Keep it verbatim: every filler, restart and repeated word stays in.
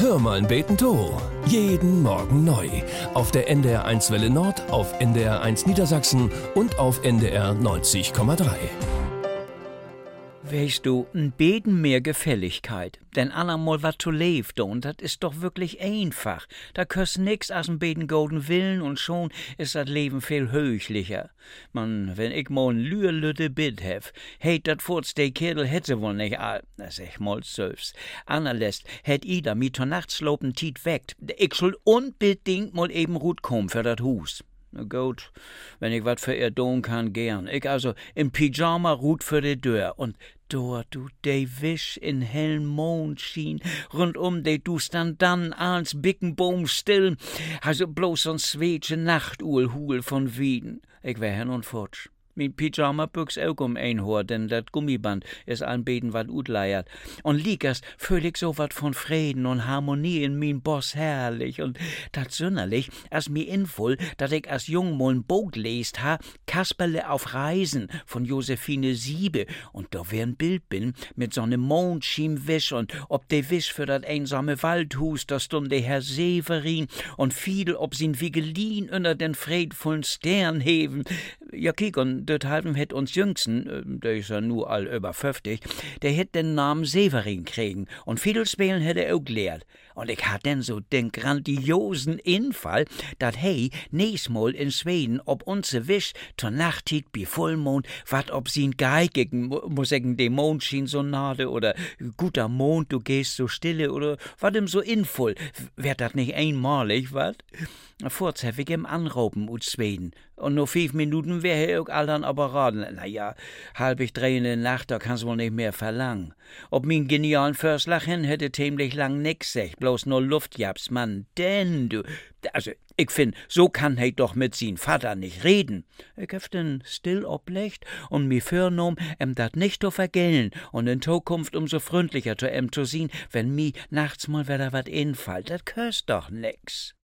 Hör mal beten to. Jeden Morgen neu. Auf der N D R eins Welle Nord, auf N D R eins Niedersachsen und auf N D R neunzig Komma drei. Weißt du, ein Beten mehr Gefälligkeit. Denn andermal wat zu leeft und das ist doch wirklich einfach. Da köst nix als ein Beten golden Willen und schon ist das Leben viel höchlicher. Man, wenn ich mal ein Lüerlütte Bid hef, heit dat furz de Kerl hätt sie wohl nicht all. Das ich mal selbst. Anerlässt hätt Ida mi zur Nachtslopen Tiet weckt. Ich soll unbedingt mal eben gut kommen für dat Hus. Na gut, wenn ich wat für ihr tun kann, gern. Ich also im Pyjama ruht für die Tür und dort du de Wisch in hellen Mondschien, rundum de du stand dann ans Bickenbaum still, also bloß so'n zweetsche Nachtuhlhul von Wieden. Ich wär hin und futsch. Min Pyjama-Büchs auch um ein Haar, denn dat Gummiband is an Beten wat utleiert. Und liegers fühl ich so wat von Frieden und Harmonie in min Boss herrlich und dat sünderlich, as mi involl, dat ich as jung mal n Boot lest ha, Kasperle auf Reisen von Josephine Siebe und da wär n Bild bin mit so ne Mondschimwisch und ob de Wisch für dat einsame Waldhus, da stund de Herr Severin und fiedel ob sin Wigelin unter den friedvollen Sternheven. Ja, kiek, und dort halben hätt uns Jüngsten, der is ja nu all über fünfzig, der hätt den Namen Severin kriegen und Fiedelspielen hätt er auch gelehrt. Und ich hat denn so den grandiosen Infall, dat hey nächsmal in Schweden ob unse Wisch zur Nachttit bi Vollmond wat ob sin geigigen muss ich dem Mond schien so nade oder guter Mond du gehst so stille oder wat ihm so involl, wär dat nicht einmalig wat? Furz hef ich im Anrauben ut Schweden und nur fünf Minuten wär er auch aldern aber raden. Na ja, halb ich drei in der Nacht, da kann's wohl nicht mehr verlangen. Ob min genialen Förslach hin hätte ziemlich lang nix sech, bloß nur Luftjaps, Mann, denn du, also, ich find, so kann he doch mit sin Vater nicht reden. Ich hef den still oblecht und mi förnom, em dat nicht zu vergellen und in Zukunft umso freundlicher zu em zu sehen, wenn mi nachts mal wieder wat infallt, dat köst doch nix.